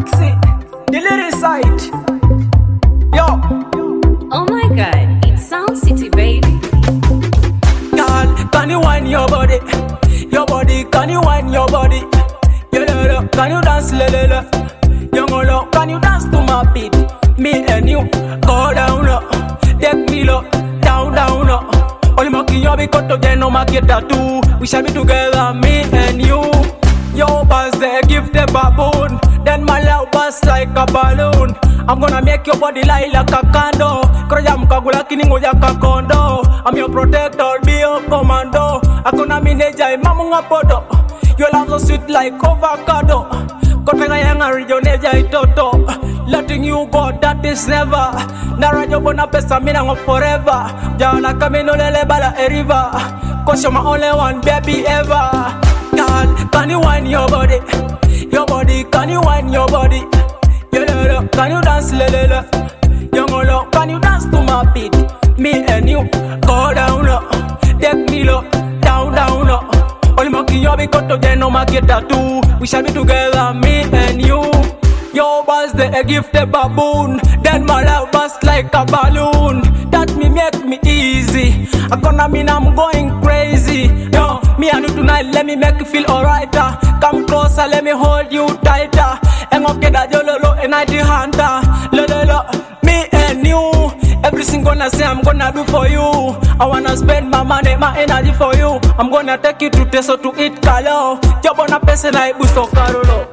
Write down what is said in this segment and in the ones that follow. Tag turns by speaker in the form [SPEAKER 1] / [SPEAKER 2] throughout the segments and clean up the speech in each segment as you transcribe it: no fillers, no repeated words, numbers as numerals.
[SPEAKER 1] Foxy, the little side. Yo.
[SPEAKER 2] Oh my god, it sounds city, baby.
[SPEAKER 1] Girl, can you wind your body? Your body, can you wind your body? Can you dance, lelele? Young olo, can you dance to my beat? Me and you, go down low. Take me low, down, down low. Only monkey you be cut to no market tattoo. We shall be together, me and you. Yo, boss, they give the baboon. Then my love bust like a balloon. I'm gonna make your body lie like a candle. Kroya mkagula kiningo ya kakondo. I'm your protector, be your commando. Akona mineja imamunga podo. Your love so sweet like avocado. Kotenga yanga rijoneja itoto. Letting you go, that is never. Narajo bona pesa mina ngo forever. Jana kamino lele bala eriva. Cause you're my only one baby ever. Girl, can you wind your body? Your body, can you wind your body? Can you dance, lelele? Young olo, can you dance to my beat? Me and you, go down low. Take me low, down, down low. Only monkey you be cut to no market tattoo. We shall be together, me and you. Your boss they give the baboon. Then my love bust like a balloon. That me make me easy. I gonna mean I'm going crazy. Yo, me and you tonight, let me make you feel alright. Come closer, let me hold you tighter. And okay that you lolo and I the hunter. Lolo, me and you. Everything gonna say I'm gonna do for you. I wanna spend my money, my energy for you. I'm gonna take you to Teso to eat kalo. Job on a person like Busto Carolo.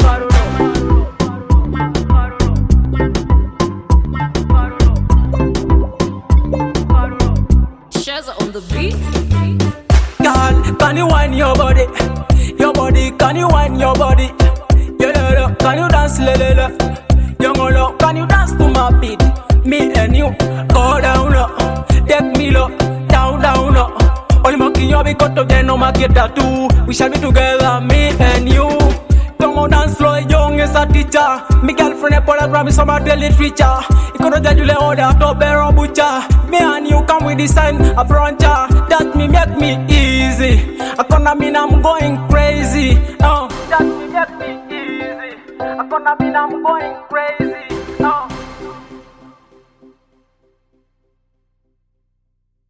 [SPEAKER 2] Shazza on the beat.
[SPEAKER 1] Girl, can you wind your body? Your body, can you wind your body? Can you dance, lelele? Young olo, can you dance to my beat? Me and you, go down low. Take me low, down, down low. Only monkey you be cut to no market tattoo. We shall be together, me and you. Come on dance floor, young is a teacher. Me girlfriend a polygram is some daily feature. You could judge the order to bear butcher. Me and you come with the sign a brancher. That me make me easy. I gonna mean I'm going crazy.